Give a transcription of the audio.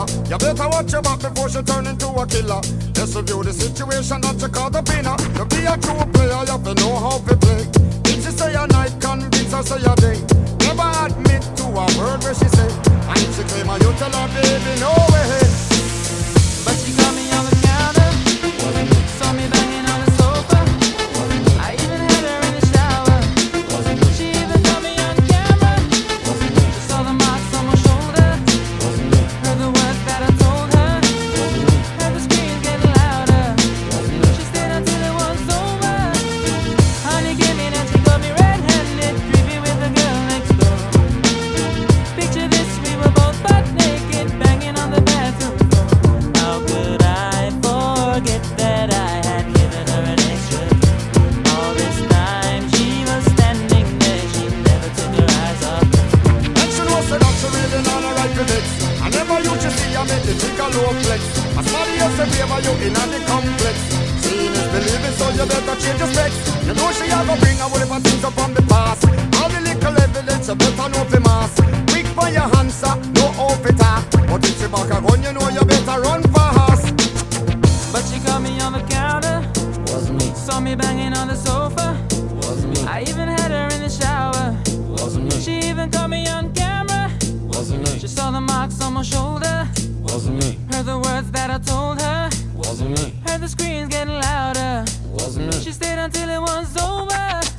You better watch your back before she turn into a killer. Just review the situation that you caught up in her. To be a true player, you have to know how to play. If she say a night, convince her say a day. Never admit to a word where she say. And if she claim her, you tell her, baby, no way. But she caught me on the counter, saw me banging on the sofa. I even had her in the shower. She even caught me on camera. She saw the marks on my shoulder, heard the words that I told her, heard the screams getting louder. She stayed until it was over. Honey came in and she got me red-handed, creepy with the girl next door. Picture this, we were both butt naked, banging on the bathroom floor. How could I forget that I had given her an extra? All this time she was standing there, she never took her eyes off me. And she knows that she really not a right to mix. I never used to see her make the chick a low flex. As somebody else say favor you in the complex. Seeing is believing, so you better change your specs. You know she a go bring a whole heap of things up from the past. All the little evidence you better know fi mass. Quick for your answer, no off it ah. But if she back a gun, you know you better run fast. But she caught me on the counter, Wasn't me, saw me banging on the sofa. wasn't me, I even had her in the shower. wasn't me, She even caught me on camera. wasn't me, She saw the marks on my shoulder, wasn't me, heard the words that I told her, wasn't me, heard the screams getting louder. wasn't me. She stayed until it was over.